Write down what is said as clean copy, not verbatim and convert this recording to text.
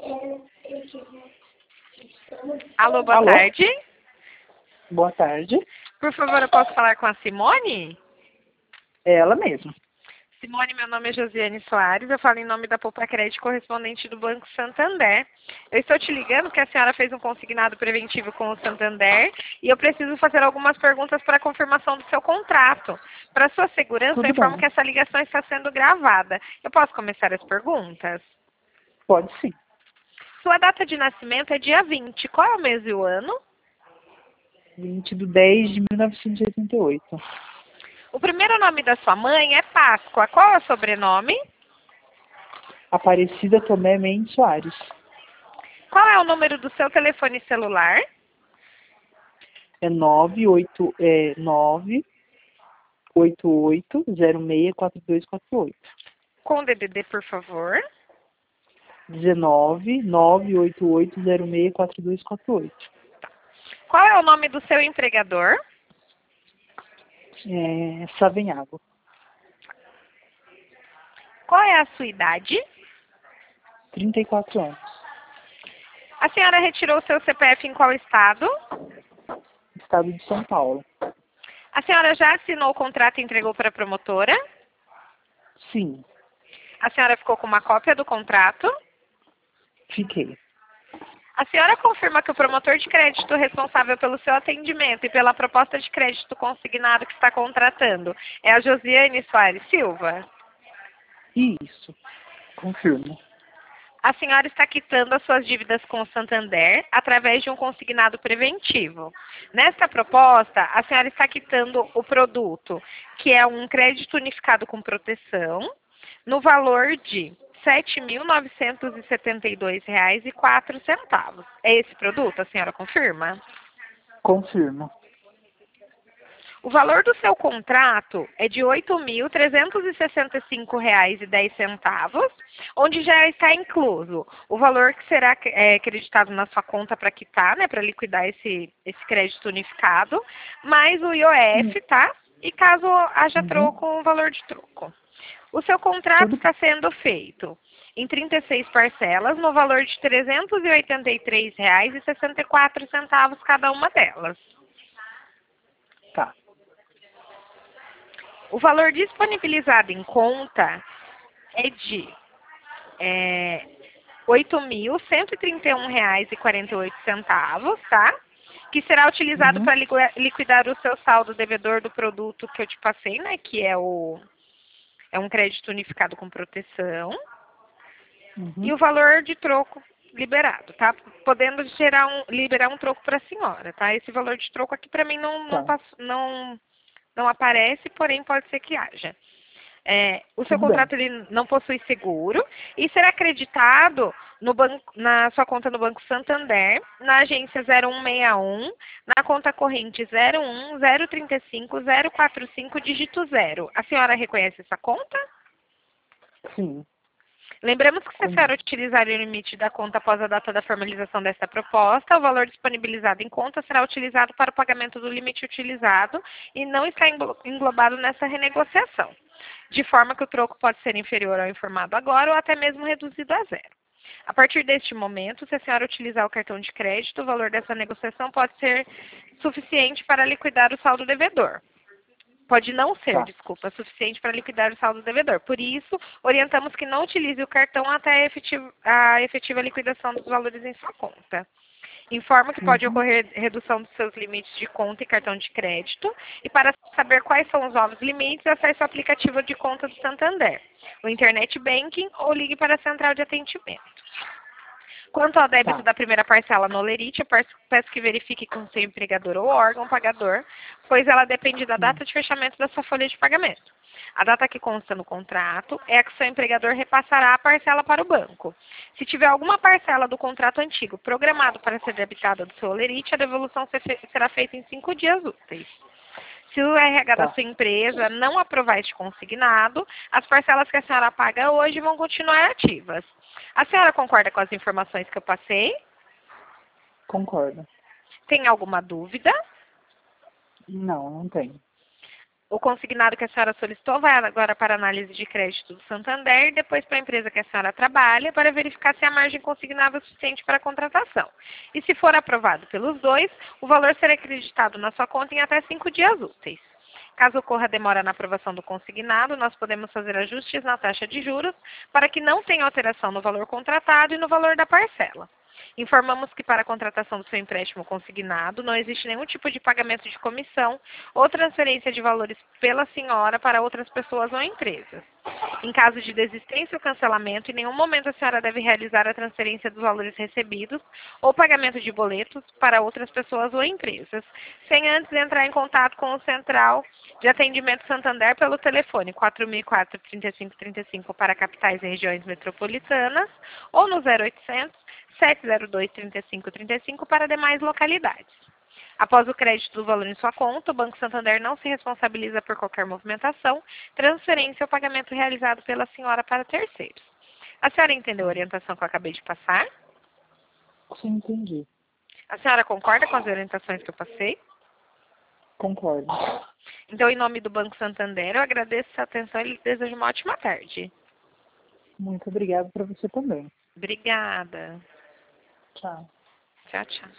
Alô, boa Alô? tarde. Boa tarde. Por favor, eu posso falar com a Simone? É ela mesma. Simone, meu nome é Josiane Soares, eu falo em nome da Poupa Crédito correspondente do Banco Santander. Eu estou te ligando porque a senhora fez um consignado preventivo com o Santander e eu preciso fazer algumas perguntas para a confirmação do seu contrato. Para sua segurança, eu Tudo informo bem. que essa ligação está sendo gravada. Eu posso começar as perguntas? Pode sim. Sua data de nascimento é dia 20. Qual é o mês e o ano? 20/10/1988. O primeiro nome da sua mãe é Páscoa. Qual é o sobrenome? Aparecida Tomé Mendes Soares. Qual é o número do seu telefone celular? É 988064248. Com o DDD, por favor. 19/988064248. Qual é o nome do seu empregador? Savenhago. Qual é a sua idade? 34 anos. A senhora retirou o seu CPF em qual estado? Estado de São Paulo. A senhora já assinou o contrato e entregou para a promotora? Sim, A senhora ficou com uma cópia do contrato? fiquei. A senhora confirma que o promotor de crédito responsável pelo seu atendimento e pela proposta de crédito consignado que está contratando é a Josiane Soares Silva? Isso. Confirmo. A senhora está quitando as suas dívidas com o Santander através de um consignado preventivo. Nesta proposta, a senhora está quitando o produto, que é um crédito unificado com proteção, no valor de R$ 7.972,04. É esse produto, a senhora confirma? Confirmo. O valor do seu contrato é de R$ 8.365,10, onde já está incluso o valor que será creditado na sua conta para quitar, né, para liquidar esse crédito unificado, mais o IOF, tá? E caso haja troco, o valor de troco. O seu contrato Tudo está sendo feito em 36 parcelas, no valor de R$ 383,64 cada uma delas. tá. O valor disponibilizado em conta é de R$ 8.131,48, tá? Que será utilizado para liquidar o seu saldo devedor do produto que eu te passei, né? Que é um crédito unificado com proteção. E o valor de troco liberado, tá? Podendo liberar um troco para a senhora, tá? Esse valor de troco aqui para mim não aparece, porém pode ser que haja. O seu Tudo bem. contrato ele não possui seguro e será acreditado na sua conta no Banco Santander, na agência 0161, na conta corrente 01035045, dígito 0. A senhora reconhece essa conta? Sim. Lembramos que se a senhora utilizar o limite da conta após a data da formalização desta proposta, o valor disponibilizado em conta será utilizado para o pagamento do limite utilizado e não está englobado nessa renegociação, de forma que o troco pode ser inferior ao informado agora ou até mesmo reduzido a zero. A partir deste momento, se a senhora utilizar o cartão de crédito, o valor dessa negociação pode ser suficiente para liquidar o saldo devedor. Pode não ser, desculpa, suficiente para liquidar o saldo devedor. Por isso, orientamos que não utilize o cartão até a efetiva liquidação dos valores em sua conta. Informo que pode ocorrer redução dos seus limites de conta e cartão de crédito. E para saber quais são os novos limites, acesse o aplicativo de conta do Santander, o Internet Banking ou ligue para a central de atendimento. Quanto ao débito da primeira parcela no Olerite, eu peço que verifique com seu empregador ou órgão pagador, pois ela depende da data de fechamento da sua folha de pagamento. A data que consta no contrato é a que seu empregador repassará a parcela para o banco. Se tiver alguma parcela do contrato antigo programado para ser debitada do seu Olerite, a devolução será feita em 5 dias úteis. Se o RH da sua empresa não aprovar este consignado, as parcelas que a senhora paga hoje vão continuar ativas. A senhora concorda com as informações que eu passei? Concordo. Tem alguma dúvida? Não, não tenho. O consignado que a senhora solicitou vai agora para análise de crédito do Santander e depois para a empresa que a senhora trabalha para verificar se a margem consignável é suficiente para a contratação. E se for aprovado pelos dois, o valor será acreditado na sua conta em até 5 dias úteis. Caso ocorra demora na aprovação do consignado, nós podemos fazer ajustes na taxa de juros para que não tenha alteração no valor contratado e no valor da parcela. Informamos que para a contratação do seu empréstimo consignado não existe nenhum tipo de pagamento de comissão ou transferência de valores pela senhora para outras pessoas ou empresas. Em caso de desistência ou cancelamento, em nenhum momento a senhora deve realizar a transferência dos valores recebidos ou pagamento de boletos para outras pessoas ou empresas, sem antes entrar em contato com o Central de Atendimento Santander pelo telefone 4004-3535 para capitais e regiões metropolitanas ou no 0800 702-3535 para demais localidades. Após o crédito do valor em sua conta, o Banco Santander não se responsabiliza por qualquer movimentação, transferência ou pagamento realizado pela senhora para terceiros. A senhora entendeu a orientação que eu acabei de passar? Sim, entendi. A senhora concorda com as orientações que eu passei? Concordo. Então, em nome do Banco Santander, eu agradeço a atenção e lhe desejo uma ótima tarde. Muito obrigado para você também. Obrigada. Tchau. Tchau, tchau.